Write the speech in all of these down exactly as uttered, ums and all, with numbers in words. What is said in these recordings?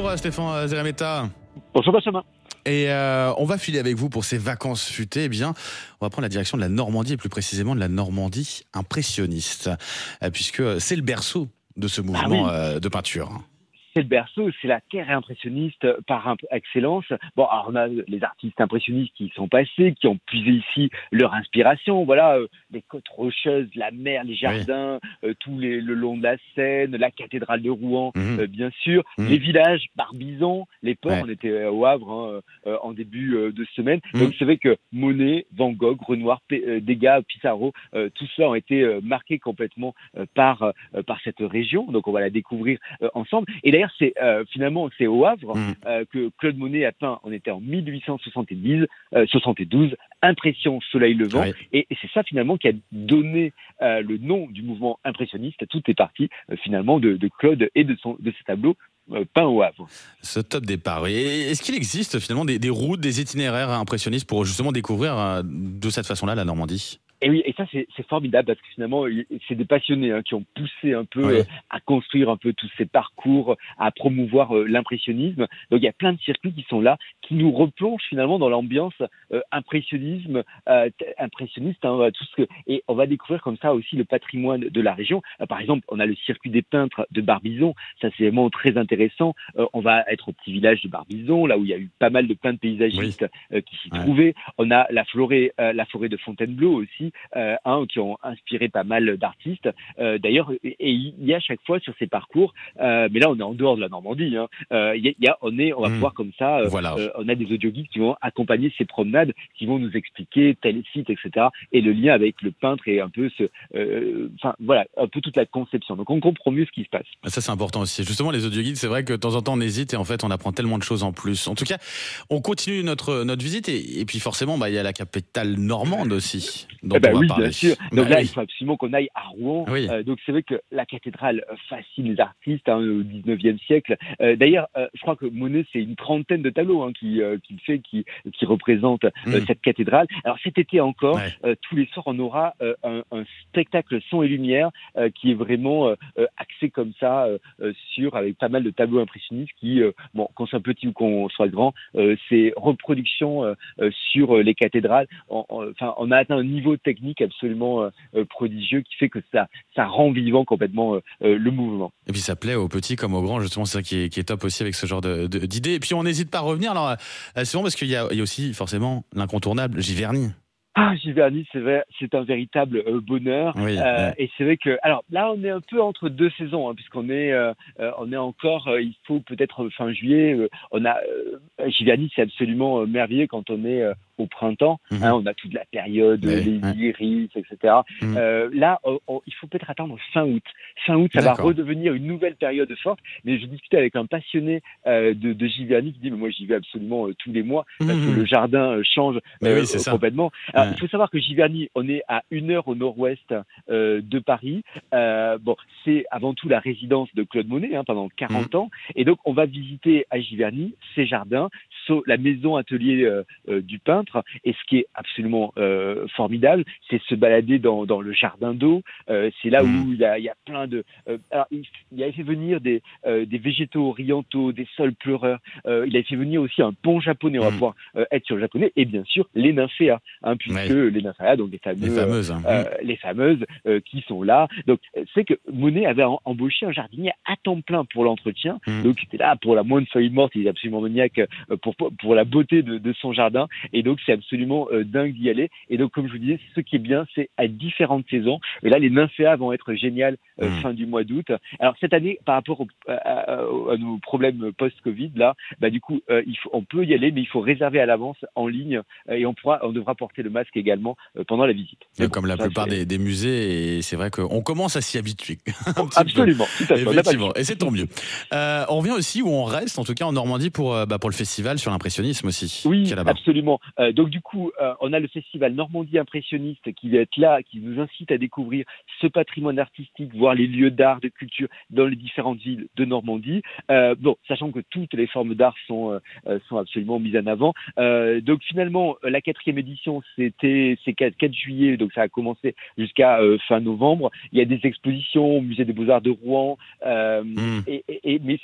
Bonjour Stéphane Zeremeta. Bonjour Benjamin. Et euh, on va filer avec vous pour ces vacances futées. Eh bien, on va prendre la direction de la Normandie et plus précisément de la Normandie impressionniste, euh, puisque c'est le berceau de ce mouvement Ah oui. euh, de peinture. C'est le berceau, c'est la terre impressionniste par excellence. Bon, alors on a les artistes impressionnistes qui sont passés, qui ont puisé ici leur inspiration. Voilà, euh, les côtes rocheuses, la mer, les jardins, oui. euh, tout les, le long de la Seine, la cathédrale de Rouen, mmh. euh, bien sûr, mmh. les villages, Barbizon, les ports. Ouais. On était au Havre hein, euh, en début euh, de semaine. Mmh. Donc c'est vrai que Monet, Van Gogh, Renoir, P- euh, Degas, Pissarro, euh, tout cela ont été euh, marqués complètement euh, par euh, par cette région. Donc on va la découvrir euh, ensemble. Et d'ailleurs c'est euh, finalement c'est au Havre mmh. euh, que Claude Monet a peint. On était en mille huit cent soixante-dix, euh, soixante-douze, Impression Soleil Levant, oui. et, et c'est ça finalement qui a donné euh, le nom du mouvement impressionniste. Tout est parti euh, finalement de, de Claude et de son de ses tableaux euh, peints au Havre. Ce top départ. Et est-ce qu'il existe finalement des, des routes, des itinéraires impressionnistes pour justement découvrir euh, de cette façon-là la Normandie ? Et oui, et ça c'est, c'est formidable parce que finalement c'est des passionnés hein, qui ont poussé un peu oui. euh, à construire un peu tous ces parcours, à promouvoir euh, l'impressionnisme. Donc il y a plein de circuits qui sont là, qui nous replongent finalement dans l'ambiance euh, impressionnisme, euh, t- impressionniste. Hein, tout ce que et on va découvrir comme ça aussi le patrimoine de la région. Euh, par exemple, on a le circuit des peintres de Barbizon. Ça c'est vraiment très intéressant. Euh, on va être au petit village de Barbizon, là où il y a eu pas mal de peintres paysagistes oui. euh, qui s'y ouais. trouvaient. On a la forêt, euh, la forêt de Fontainebleau aussi. Euh, hein, qui ont inspiré pas mal d'artistes. Euh, d'ailleurs, et il y a chaque fois sur ces parcours, euh, mais là on est en dehors de la Normandie. Il hein, euh, y, y a, on est, on va mmh. pouvoir comme ça. Euh, voilà. euh, on a des audioguides qui vont accompagner ces promenades, qui vont nous expliquer tel site, et cetera. Et le lien avec le peintre et un peu ce, euh, enfin voilà, un peu toute la conception. Donc on comprend mieux ce qui se passe. Ça c'est important aussi. Justement, les audioguides, c'est vrai que de temps en temps on hésite et en fait on apprend tellement de choses en plus. En tout cas, on continue notre notre visite et, et puis forcément, bah il y a la capitale normande aussi. Eh ben oui, bien sûr. Donc bah là, oui. il faut absolument qu'on aille à Rouen. Oui. Euh, donc c'est vrai que la cathédrale fascine les artistes hein, au dix-neuvième siècle. Euh, d'ailleurs, euh, je crois que Monet, c'est une trentaine de tableaux hein, qui euh, qui fait, qui qui représentent euh, mmh. cette cathédrale. Alors cet été encore, ouais. euh, tous les soirs, on aura euh, un, un spectacle son et lumière euh, qui est vraiment euh, axé comme ça euh, sur avec pas mal de tableaux impressionnistes qui, euh, bon, qu'on soit petit ou qu'on soit grand, euh, c'est reproduction euh, sur les cathédrales. Enfin, on, on a atteint un niveau technique absolument euh, prodigieux qui fait que ça, ça rend vivant complètement euh, le mouvement. Et puis ça plaît aux petits comme aux grands, justement, c'est ça qui est, qui est top aussi avec ce genre de, de, d'idées. Et puis on n'hésite pas à revenir, alors c'est bon parce qu'il y a, il y a aussi forcément l'incontournable Giverny. Ah, Giverny, c'est vrai, c'est un véritable euh, bonheur. Oui, euh, oui. Et c'est vrai que, alors là, on est un peu entre deux saisons, hein, puisqu'on est, euh, on est encore, euh, il faut peut-être fin juillet. Euh, on a euh, Giverny, c'est absolument euh, merveilleux quand on est euh, au printemps. Mm-hmm. Hein, on a toute la période, oui, les oui. iris, et cetera. Mm-hmm. Euh, là, on, on, il faut peut-être attendre fin août. Fin août, ça D'accord. va redevenir une nouvelle période forte. Mais je discutais avec un passionné euh, de, de Giverny qui dit, mais moi, j'y vais absolument euh, tous les mois parce mm-hmm. que le jardin euh, change euh, oui, complètement. Alors, il faut savoir que Giverny, on est à une heure au nord-ouest euh, de Paris. Euh, bon, c'est avant tout la résidence de Claude Monet hein, pendant quarante mmh. ans. Et donc, on va visiter à Giverny ses jardins, so, la maison atelier euh, euh, du peintre. Et ce qui est absolument euh, formidable, c'est se balader dans, dans le jardin d'eau. Euh, c'est là mmh. où il y a, il y a plein de... Euh, alors, il, il avait fait venir des, euh, des végétaux orientaux, des sols pleureurs. Euh, il avait fait venir aussi un pont japonais. On va mmh. pouvoir euh, être sur le japonais. Et bien sûr, les nymphéas, hein, puisque ouais. les nymphéas, donc les, fameux, les fameuses, hein. euh, les fameuses euh, qui sont là. Donc, c'est que Monet avait en, embauché un jardinier à temps plein pour l'entretien. Mmh. Donc, il était là pour la moindre feuille morte. Il est absolument maniaque euh, pour, pour la beauté de, de son jardin. Et donc, c'est absolument euh, dingue d'y aller. Et donc, comme je vous disais, ce qui est bien, c'est à différentes saisons. Et là, les nymphéas vont être géniales euh, mmh. fin du mois d'août. Alors, cette année, par rapport au, à, à, à nos problèmes post-Covid, là, bah, du coup, euh, il faut, on peut y aller, mais il faut réserver à l'avance en ligne euh, et on pourra, on devra porter le masque également euh, pendant la visite. Bon, comme la plupart des, des musées, et c'est vrai qu'on commence à s'y habituer. Oh, absolument, peu. Tout à fait. Effectivement, et c'est tant mieux. Euh, on revient aussi où on reste, en tout cas en Normandie, pour, bah, pour le festival sur l'impressionnisme aussi. Oui, absolument. Euh, donc du coup, euh, on a le festival Normandie impressionniste qui va être là, qui nous incite à découvrir ce patrimoine artistique, voir les lieux d'art, de culture dans les différentes villes de Normandie. Euh, bon, sachant que toutes les formes d'art sont, euh, sont absolument mises en avant. Euh, donc finalement, la quatrième édition, c'était c'est quatre juillet, donc ça a commencé jusqu'à euh, fin novembre. Il y a des expositions au Musée des Beaux-Arts de Rouen, euh, mmh. et, et, et, mais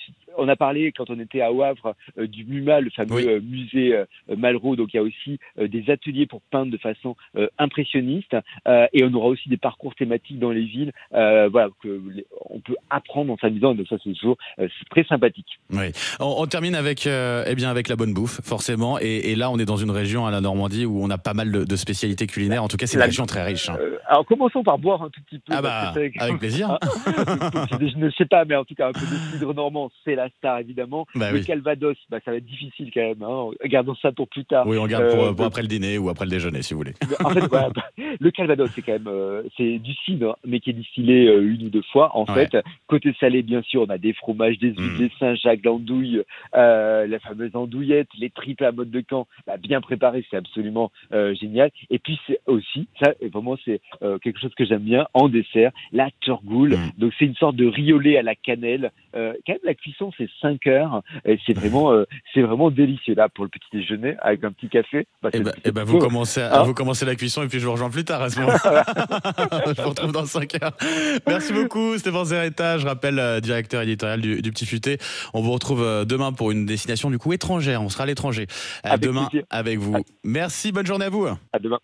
on a parlé quand on était à Wavre euh, du MUMA, le fameux Oui. euh, musée euh, Malraux. Donc il y a aussi euh, des ateliers pour peindre de façon euh, impressionniste, euh, et on aura aussi des parcours thématiques dans les villes. Euh, voilà, que les, on peut apprendre en s'amusant. Donc ça c'est toujours euh, c'est très sympathique. Oui. On, on termine avec, euh, eh bien, avec la bonne bouffe, forcément. Et, et là, on est dans une région, à la Normandie, où on a pas mal de, de spécialités culinaires. En tout cas, c'est une La- région très riche. Hein. Euh, alors commençons par boire un tout petit peu. Ah parce bah, que c'est- avec plaisir. Hein, je ne sais pas, mais en tout cas un peu de cidre normand, c'est la star évidemment. Bah le oui. Calvados, bah, ça va être difficile quand même. Hein. Gardons ça pour plus tard. Oui, on garde pour, Euh, pour après le dîner ou après le déjeuner, si vous voulez. En fait, voilà, bah, le Calvados, c'est quand même euh, c'est du cidre, mais qui est distillé euh, une ou deux fois. En Ouais. fait, côté salé, bien sûr, on a des fromages, des huiles, Mm. des Saint-Jacques, l'andouille, euh, la fameuse andouillette, les tripes à mode de camp, bah, bien préparées, c'est absolument euh, génial. Et puis c'est aussi, ça vraiment c'est euh, quelque chose que j'aime bien en dessert, la turgoule. Mm. Donc c'est une sorte de riolet à la cannelle. Euh, quand même la cuisson c'est cinq heures. Et c'est vraiment euh, c'est vraiment délicieux là pour le petit déjeuner avec un petit café. Bah, Eh c'est- ben, c'est eh ben, vous plutôt- commencez, à, Hein vous commencez la cuisson et puis je vous rejoins plus tard à ce moment-là. Je vous retrouve dans cinq heures. Merci beaucoup, Stéphane Zeretta. Je rappelle, euh, directeur éditorial du, du Petit Futé. On vous retrouve euh, demain pour une destination du coup étrangère. On sera à l'étranger. Euh, Avec demain plaisir. avec vous. Merci, bonne journée à vous. À demain.